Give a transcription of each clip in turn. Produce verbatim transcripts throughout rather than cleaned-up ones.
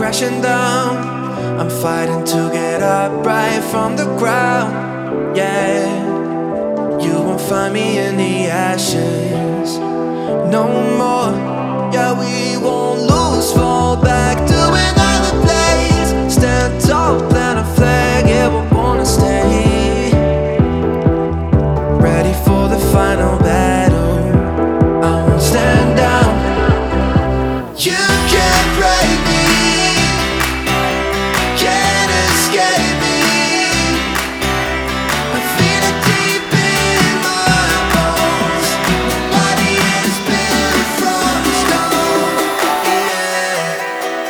crashing down. I'm fighting to get up right from the ground. Yeah, you won't find me in the ashes no more. Yeah, we won't lose, fall back to another place. Stand tall, plant a flag, yeah, we wanna stay. Ready for the final battle, I won't stand down. You can't break me, can't escape me. I feel it deep in my bones. My body is built from stone, yeah.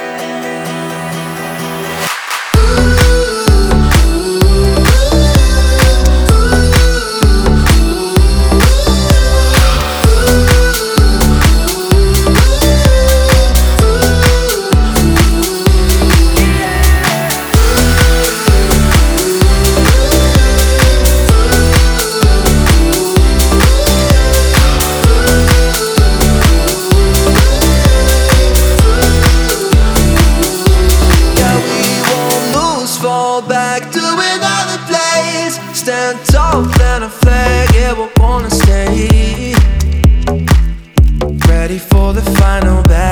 Fall back to another place. Stand tall, plant a flag, yeah, we wanna stay. Ready for the final battle.